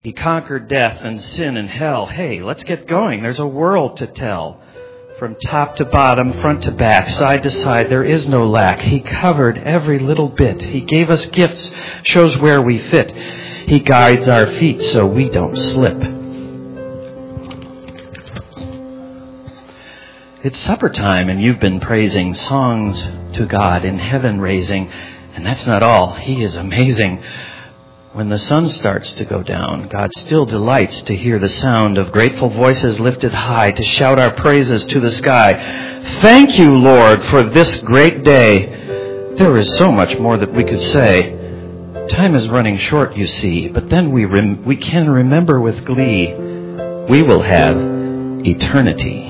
He conquered death and sin and hell. Hey, let's get going. There's a world to tell. From top to bottom, front to back, side to side, there is no lack. He covered every little bit. He gave us gifts, shows where we fit. He guides our feet so we don't slip. It's supper time and you've been praising, songs to God in heaven raising. And that's not all. He is amazing. When the sun starts to go down, God still delights to hear the sound of grateful voices lifted high, to shout our praises to the sky. Thank you, Lord, for this great day. There is so much more that we could say. Time is running short, you see, but then we can remember with glee. We will have eternity.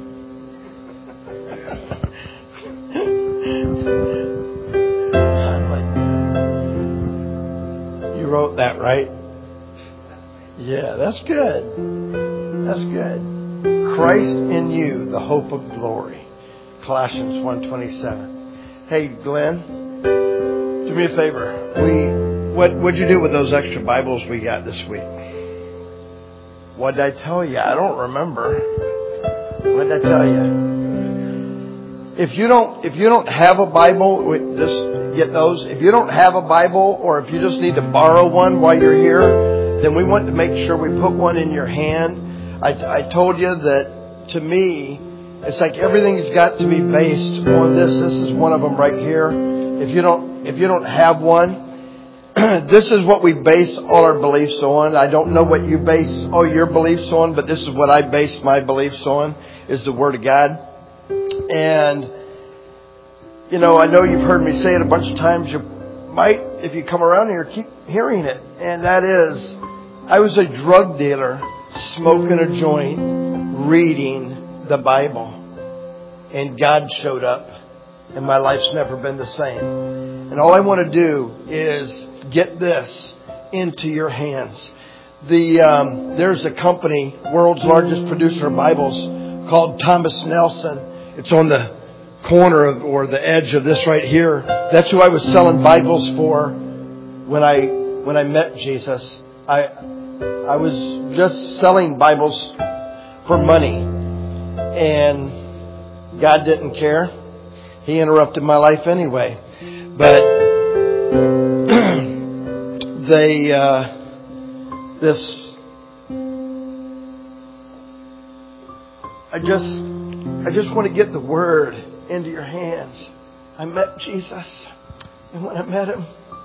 Wrote that, right? Yeah, that's good. That's good. Christ in you, the hope of glory. Colossians 1:27. Hey, Glenn, do me a favor. What'd you do with those extra Bibles we got this week? What did I tell you? I don't remember. What did I tell you? If you don't have a Bible, just get those. If you don't have a Bible, or if you just need to borrow one while you're here, then we want to make sure we put one in your hand. I told you that, to me, it's like everything's got to be based on this. This is one of them right here. If you don't have one, this is what we base all our beliefs on. I don't know what you base all your beliefs on, but this is what I base my beliefs on, is the Word of God. And, I know you've heard me say it a bunch of times. You might, if you come around here, keep hearing it. And that is, I was a drug dealer smoking a joint, reading the Bible. And God showed up. And my life's never been the same. And all I want to do is get this into your hands. There's a company, world's largest producer of Bibles, called Thomas Nelson. It's on the corner or the edge of this right here. That's who I was selling Bibles for when I met Jesus. I was just selling Bibles for money, and God didn't care. He interrupted my life anyway. But I just want to get the Word into your hands. I met Jesus, and when I met Him,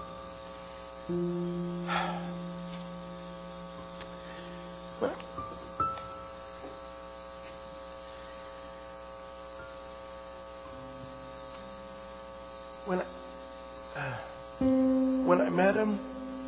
when I met Him,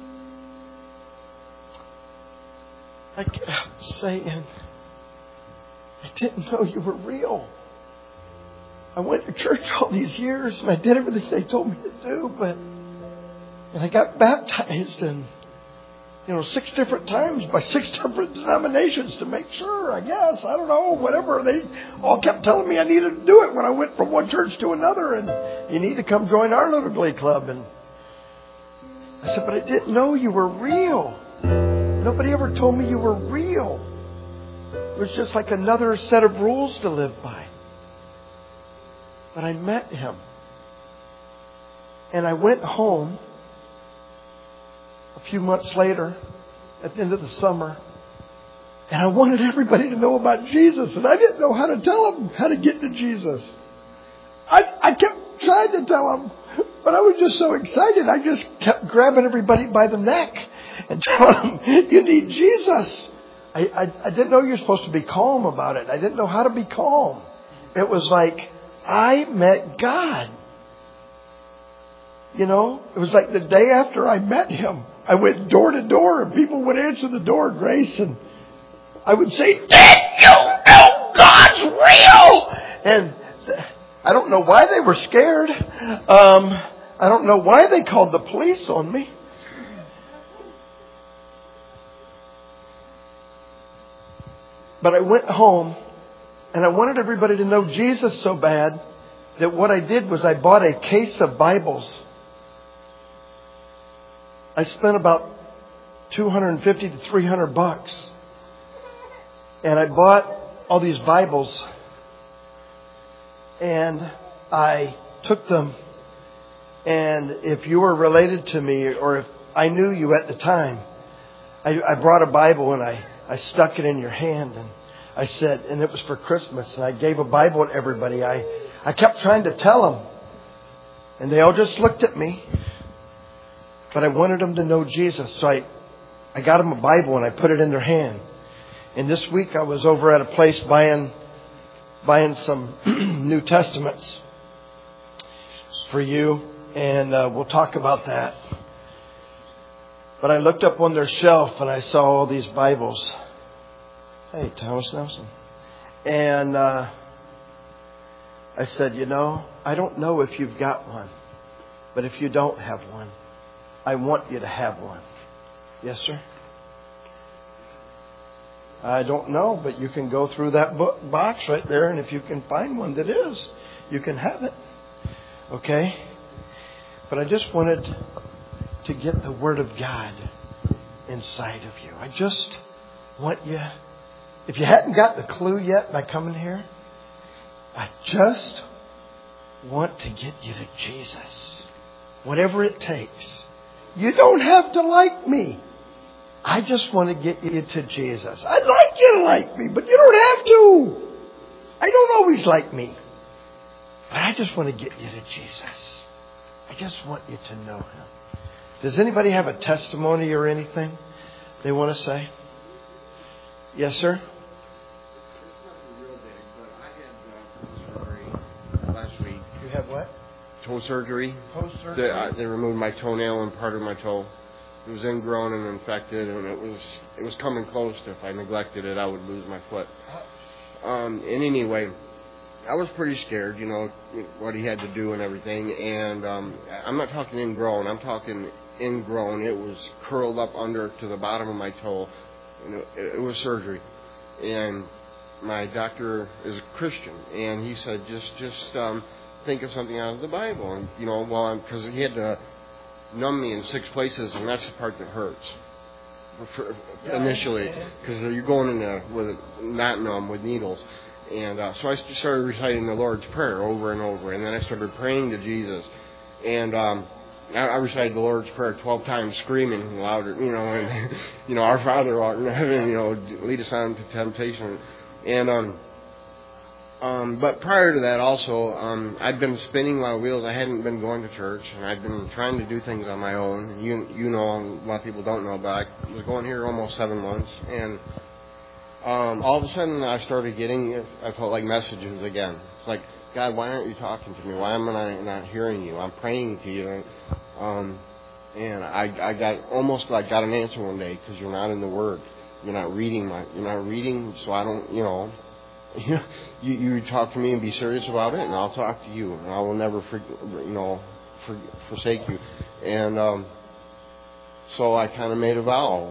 I kept saying, I didn't know you were real. I went to church all these years and I did everything they told me to do, and I got baptized and 6 different times by 6 different denominations to make sure, I guess. I don't know, whatever. They all kept telling me I needed to do it when I went from one church to another, and you need to come join our little glee club. And I said, but I didn't know you were real. Nobody ever told me you were real. It was just like another set of rules to live by. But I met Him. And I went home a few months later, at the end of the summer, and I wanted everybody to know about Jesus, and I didn't know how to tell them how to get to Jesus. I kept trying to tell them, but I was just so excited. I just kept grabbing everybody by the neck and telling them, you need Jesus. I didn't know you were supposed to be calm about it. I didn't know how to be calm. It was like, I met God. It was like the day after I met Him, I went door to door and people would answer the door, Grace, and I would say, did you know God's real? And I don't know why they were scared. I don't know why they called the police on me. But I went home and I wanted everybody to know Jesus so bad that what I did was I bought a case of Bibles. I spent about $250 to $300. And I bought all these Bibles, and I took them, and if you were related to me, or if I knew you at the time, I brought a Bible and I stuck it in your hand, and I said, and it was for Christmas, and I gave a Bible to everybody. I kept trying to tell them, and they all just looked at me, but I wanted them to know Jesus. So I got them a Bible and I put it in their hand. And this week I was over at a place buying some New Testaments for you, and we'll talk about that. But I looked up on their shelf and I saw all these Bibles. Hey, Thomas Nelson. And I said, I don't know if you've got one, but if you don't have one, I want you to have one. Yes, sir? I don't know, but you can go through that box right there, and if you can find one that is, you can have it. Okay? But I just wanted to get the Word of God inside of you. I just want you, if you hadn't got the clue yet by coming here, I just want to get you to Jesus. Whatever it takes. You don't have to like me. I just want to get you to Jesus. I'd like you to like me, but you don't have to. I don't always like me. But I just want to get you to Jesus. I just want you to know Him. Does anybody have a testimony or anything they want to say? Yes, sir? It's nothing real big, but I had surgery last week. You have what? Toe surgery. Toe surgery? They removed my toenail and part of my toe. It was ingrown and infected, and it was coming close to, if I neglected it, I would lose my foot. And anyway, I was pretty scared, what he had to do and everything. And I'm not talking ingrown. I'm talking ingrown. It was curled up under to the bottom of my toe. And it was surgery. And my doctor is a Christian, and he said, just think of something out of the Bible. And, because he had to numb me in 6 places, and that's the part that hurts initially, because you're going in with not numb with needles. And so I started reciting the Lord's Prayer over and over, and then I started praying to Jesus. And I recited the Lord's Prayer 12 times, screaming louder, and Our Father who art in heaven, lead us not into temptation. And but prior to that also, I'd been spinning my wheels. I hadn't been going to church, and I'd been trying to do things on my own. A lot of people don't know, but I was going here almost 7 months, and all of a sudden I started getting, I felt like messages again. It's like, God, why aren't you talking to me? Why am I not hearing you? I'm praying to you. And I got an answer one day, because you're not in the Word. You're not reading, so I don't, you talk to me and be serious about it, and I'll talk to you, and I will never forsake you. And so I kind of made a vow.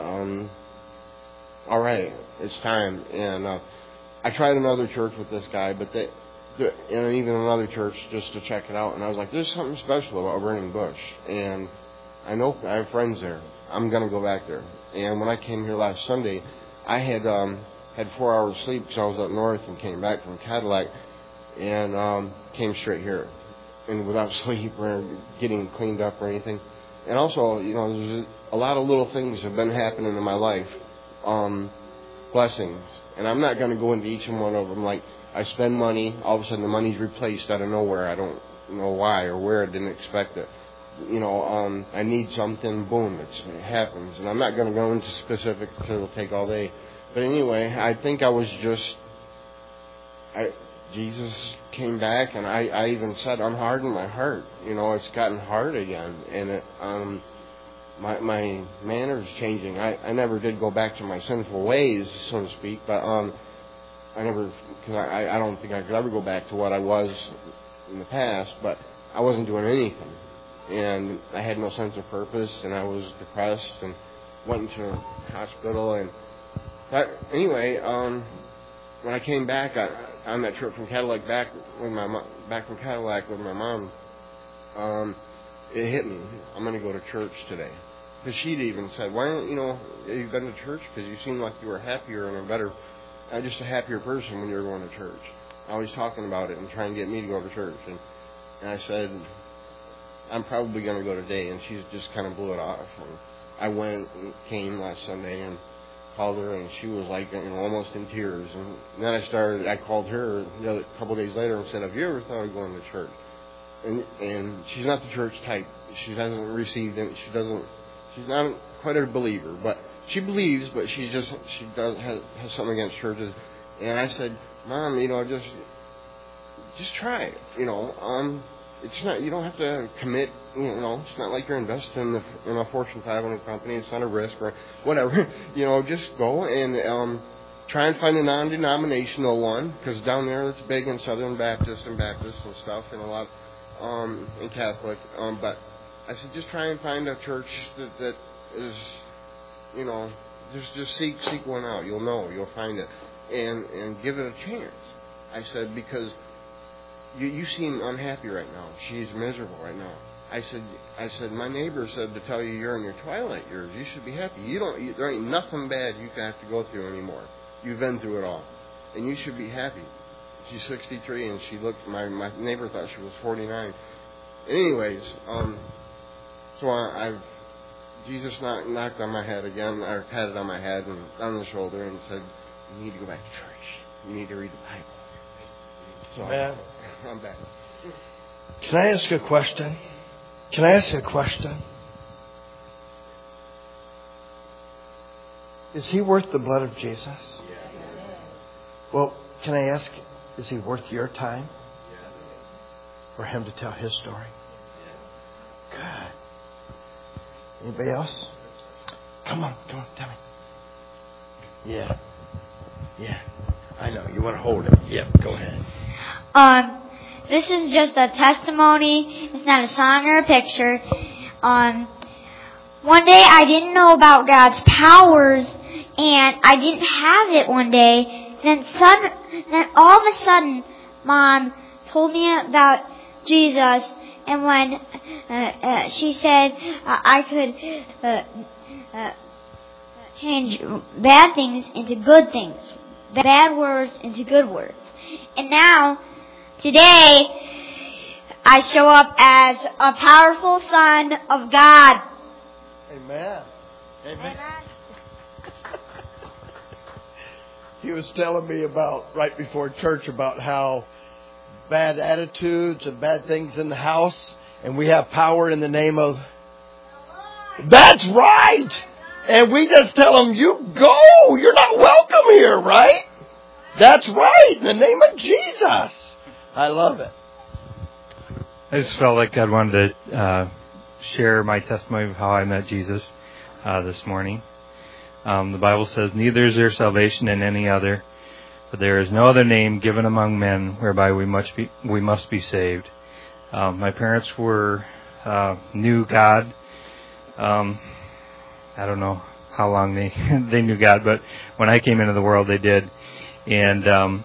All right, it's time. And I tried another church with this guy, and even another church just to check it out. And I was like, there's something special about Burning Bush, and I know I have friends there. I'm going to go back there. And when I came here last Sunday, I had 4 hours sleep because I was up north and came back from Cadillac, and came straight here, and without sleep or getting cleaned up or anything. And also, there's a lot of little things have been happening in my life, blessings, and I'm not going to go into each one of them. Like, I spend money, all of a sudden the money's replaced out of nowhere. I don't know why or where. I didn't expect it. I need something, boom, it happens. And I'm not going to go into specifics because it'll take all day. But anyway, I think I was Jesus came back, and I even said, unharden my heart. It's gotten hard again, and my manner's changing. I never did go back to my sinful ways, so to speak, but I don't think I could ever go back to what I was in the past, but I wasn't doing anything, and I had no sense of purpose, and I was depressed, and went into a hospital. But anyway, when I came back on that trip from Cadillac back from Cadillac with my mom, it hit me. I'm going to go to church today. because she'd even said, why don't have you been to church? Because you seem like you were happier and just a happier person when you were going to church. Always talking about it and trying to get me to go to church. And I said, I'm probably going to go today. And she just kind of blew it off. And I went and came last Sunday and called her, and she was like, almost in tears. And then I called her a couple of days later and said, have you ever thought of going to church? And she's not the church type. She hasn't received it. She's not quite a believer, but she believes, but she has something against churches. And I said, Mom, just try it. It's not, you don't have to commit. It's not like you're investing in a Fortune 500 company. It's not a risk or whatever. Just go and try and find a non-denominational one, because down there it's big in Southern Baptist and stuff, and a lot in Catholic. But I said, just try and find a church that is, just seek one out. You'll find it, and give it a chance. I said, because you seem unhappy right now. She's miserable right now. I said, my neighbor said to tell you you're in your twilight years. You should be happy. There ain't nothing bad you have to go through anymore. You've been through it all, and you should be happy. She's 63, and she looked. My neighbor thought she was 49. Anyways, so Jesus knocked on my head again, or patted on my head and on the shoulder, and said, "You need to go back to church. You need to read the Bible." So I'm back. Can I ask a question? Is he worth the blood of Jesus? Yes. Well, can I ask, is he worth your time? Yes. For him to tell his story? Yes. Good. Anybody else? Come on, tell me. Yeah. I know. You want to hold it. Yep, go ahead. This is just a testimony. It's not a song or a picture. One day I didn't know about God's powers, and I didn't have it one day. Then all of a sudden, Mom told me about Jesus, and when she said I could change bad things into good things, bad words into good words. And now, today, I show up as a powerful son of God. Amen. He was telling me about, right before church, about how bad attitudes and bad things in the house, and we have power in the name of... That's right! And we just tell them, you go! You're not welcome here, right? That's right! In the name of Jesus! I love it. I just felt like God wanted to share my testimony of how I met Jesus this morning. The Bible says, "Neither is there salvation in any other, but there is no other name given among men whereby we must be saved." My parents knew God. I don't know how long they knew God, but when I came into the world, they did. And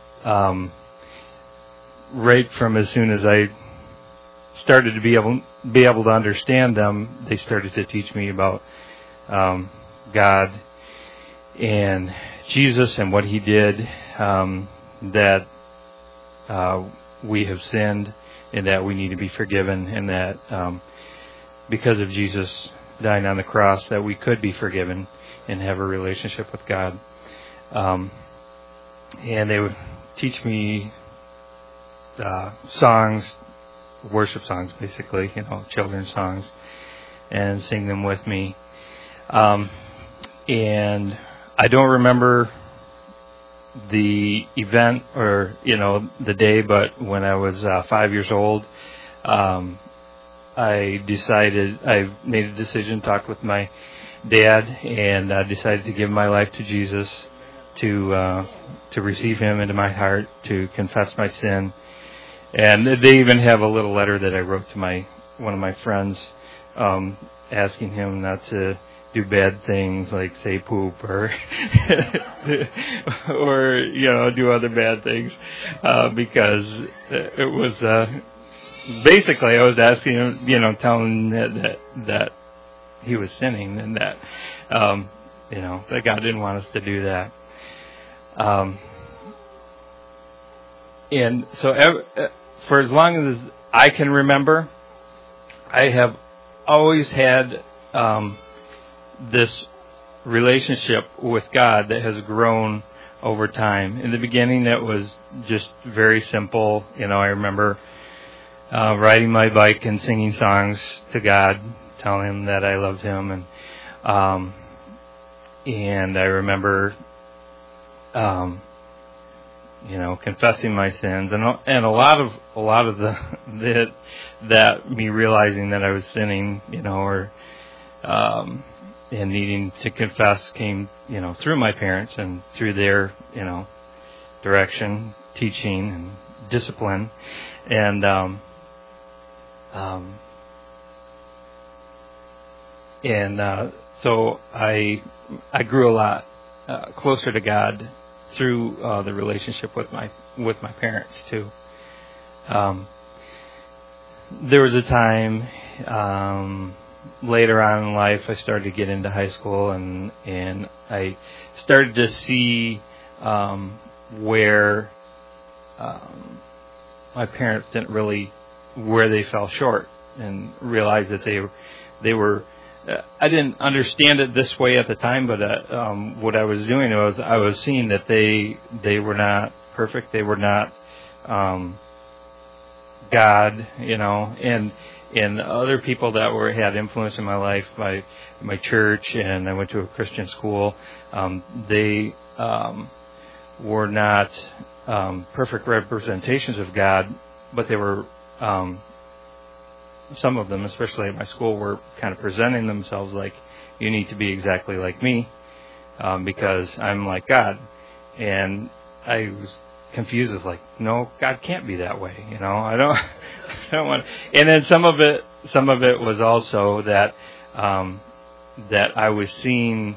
right from as soon as I started to be able to understand them, they started to teach me about God and Jesus and what He did, that we have sinned and that we need to be forgiven, and that because of Jesus dying on the cross, that we could be forgiven and have a relationship with God. And they would teach me songs, worship songs, basically, children's songs, and sing them with me. And I don't remember the event or, the day, but when I was 5 years old, I made a decision, talked with my dad, and decided to give my life to Jesus, to receive Him into my heart, to confess my sin. And they even have a little letter that I wrote to one of my friends, asking him not to do bad things like say poop or do other bad things, because it was basically I was asking him, telling him that he was sinning, and that that God didn't want us to do that. And so for as long as I can remember, I have always had this relationship with God that has grown over time. In the beginning, it was just very simple. I remember riding my bike and singing songs to God, telling Him that I loved Him, and I remember, confessing my sins, and a lot of that me realizing that I was sinning, and needing to confess came, through my parents and through their, direction, teaching, and discipline, and so I grew a lot closer to God through the relationship with my parents too. There was a time later on in life, I started to get into high school, and I started to see where my parents didn't really, where they fell short, and realized that they were. I didn't understand it this way at the time, but what I was doing was I was seeing that they were not perfect. They were not God, and other people that had influence in my life, my church, and I went to a Christian school. They were not perfect representations of God, but they were. Some of them, especially at my school, were kind of presenting themselves like, you need to be exactly like me, because I'm like God. And I was confused as like, no, God can't be that way. I don't want. And then some of it was also that that I was seeing.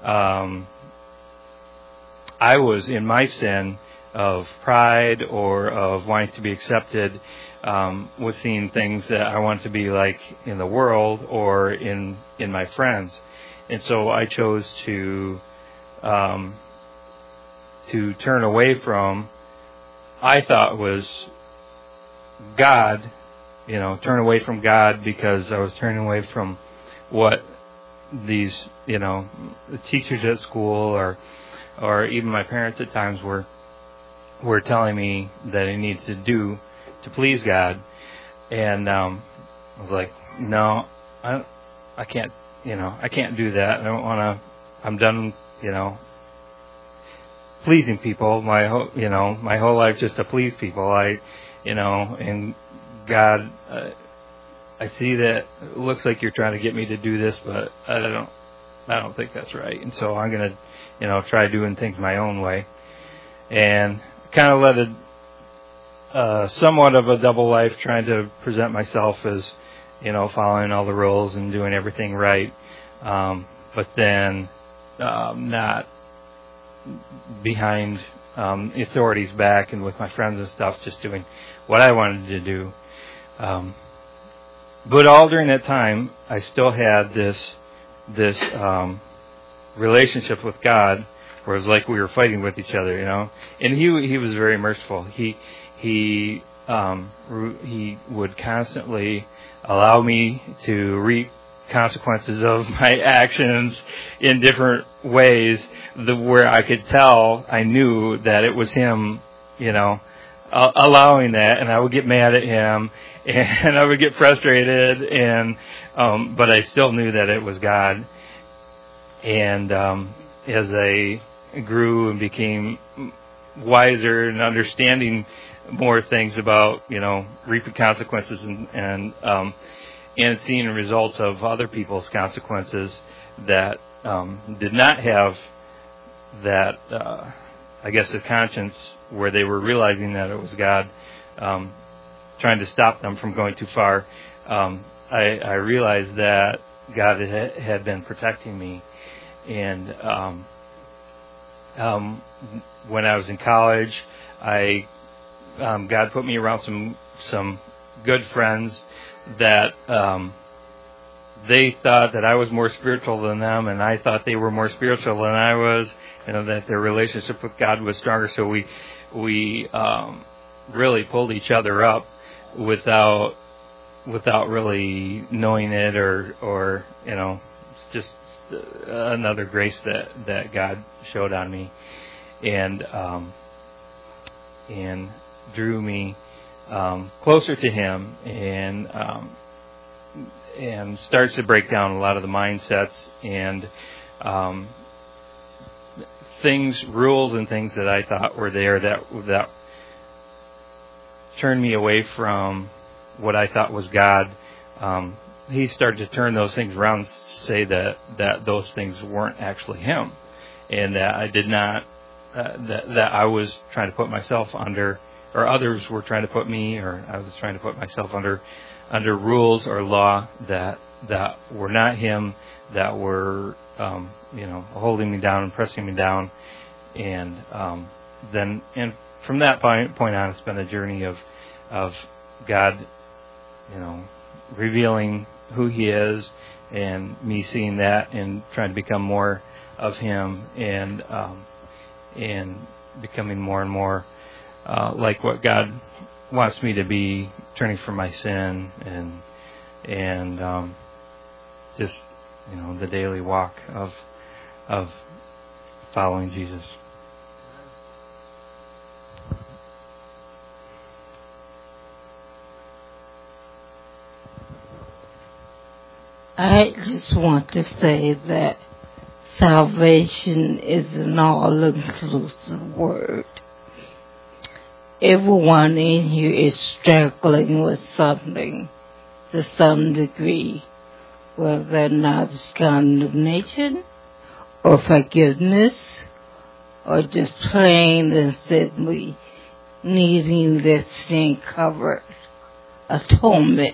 I was in my sin of pride or of wanting to be accepted. Was seeing things that I wanted to be like in the world or in my friends, and so I chose to turn away from. I thought was God, turn away from God because I was turning away from what these, the teachers at school or even my parents at times were telling me that I needed to do to please God, and I was like, no, I can't, I can't do that. I don't want to. I'm done, pleasing people. My whole life just to please people. And God, I see that it looks like you're trying to get me to do this, but I don't think that's right. And so I'm gonna, try doing things my own way, and kind of let it. Somewhat of a double life, trying to present myself as, following all the rules and doing everything right, but then not behind authorities' back and with my friends and stuff, just doing what I wanted to do. But all during that time, I still had this relationship with God, where it was like we were fighting with each other, And He was very merciful. He would constantly allow me to reap consequences of my actions in different ways, where I could tell, I knew that it was Him, allowing that, and I would get mad at Him, and I would get frustrated, and but I still knew that it was God. And as I grew and became wiser and understanding more things about, reaping consequences and seeing the results of other people's consequences that did not have that, I guess, a conscience where they were realizing that it was God trying to stop them from going too far. I realized that God had been protecting me, and when I was in college, God put me around some good friends that they thought that I was more spiritual than them, and I thought they were more spiritual than I was, that their relationship with God was stronger. So we really pulled each other up without really knowing it, or just another grace that God showed on me, and drew me closer to Him, and starts to break down a lot of the mindsets and rules and things that I thought were there that turned me away from what I thought was God. He started to turn those things around and say that those things weren't actually Him, and that I did not, that I was trying to put myself under, or others were trying to put me, or I was trying to put myself under rules or law that were not Him, that were holding me down and pressing me down, and from that point on, it's been a journey of God, revealing who He is, and me seeing that and trying to become more of Him, and becoming more and more like what God wants me to be, turning from my sin, and just the daily walk of following Jesus. I just want to say that salvation is an all-inclusive word. Everyone in here is struggling with something to some degree, whether not it's condemnation or forgiveness, or just plain and simply needing their sin covered, atonement.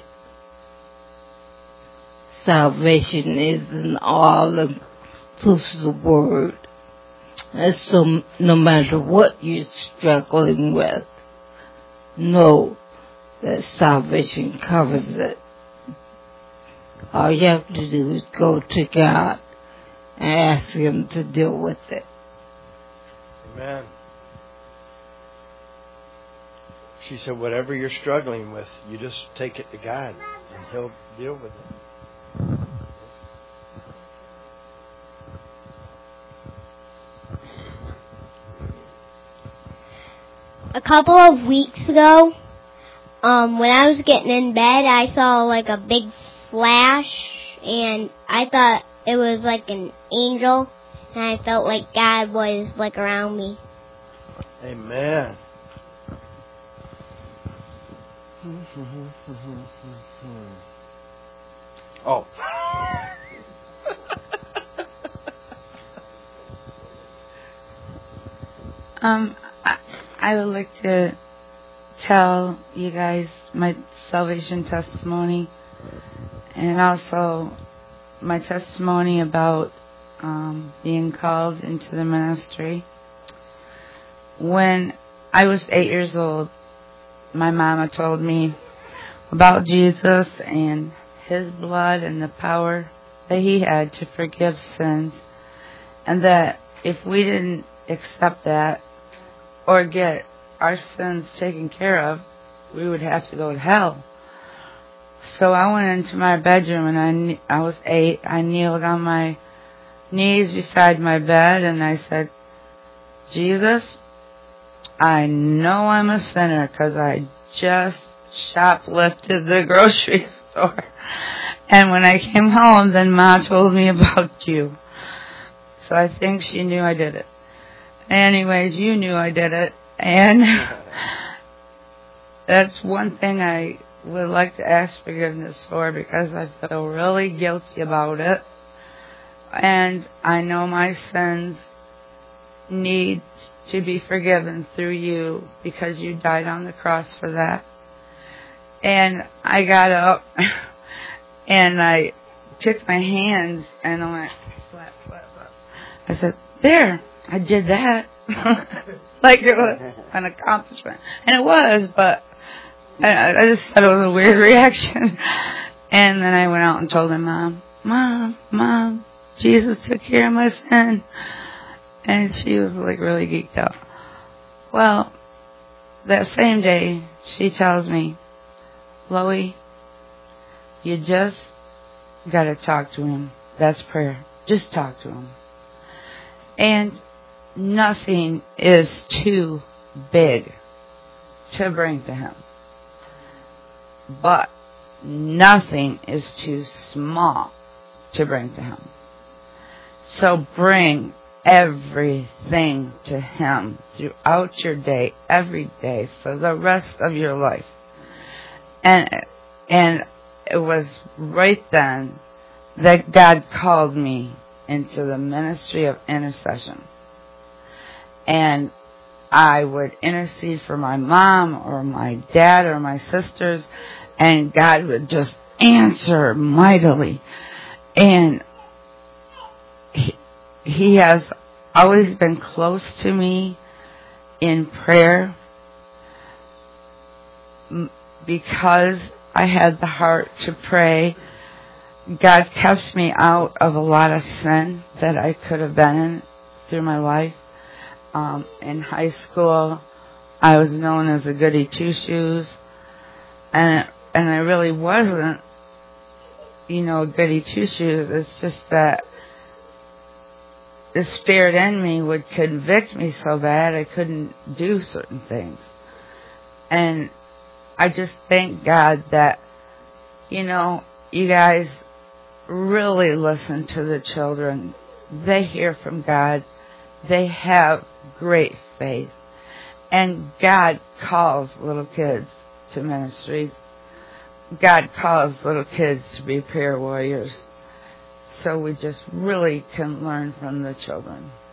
Salvation is an all-inclusive word. And so no matter what you're struggling with, know that salvation covers it. All you have to do is go to God and ask Him to deal with it. Amen. She said, whatever you're struggling with, you just take it to God, and He'll deal with it. A couple of weeks ago, when I was getting in bed, I saw like a big flash, and I thought it was like an angel, and I felt like God was like around me. Amen. Oh. I would like to tell you guys my salvation testimony, and also my testimony about being called into the ministry. When I was 8 years old, my mama told me about Jesus and His blood and the power that He had to forgive sins, and that if we didn't accept that or get our sins taken care of, we would have to go to hell. So I went into my bedroom, and I was 8. I kneeled on my knees beside my bed, and I said, Jesus, I know I'm a sinner because I just shoplifted the grocery store. And when I came home, then Ma told me about you. So I think she knew I did it. Anyways, you knew I did it. And that's one thing I would like to ask forgiveness for, because I feel really guilty about it. And I know my sins need to be forgiven through you, because you died on the cross for that. And I got up and I took my hands and I went slap, slap, slap. I said, there, I did that. Like it was an accomplishment. And it was, but I just thought it was a weird reaction. And then I went out and told my Mom, Jesus took care of my sin. And she was like really geeked out. Well, that same day, she tells me, Loie, you just got to talk to him. That's prayer. Just talk to him. And nothing is too big to bring to him. But nothing is too small to bring to him. So bring everything to him throughout your day, every day, for the rest of your life. And it was right then that God called me into the ministry of intercession. And I would intercede for my mom or my dad or my sisters, and God would just answer mightily. And He has always been close to me in prayer because I had the heart to pray. God kept me out of a lot of sin that I could have been in through my life. In high school, I was known as a goody two-shoes, and I really wasn't, a goody two-shoes. It's just that the spirit in me would convict me so bad I couldn't do certain things. And I just thank God that, you guys really listen to the children. They hear from God. They have great faith. And God calls little kids to ministries. God calls little kids to be prayer warriors. So we just really can learn from the children.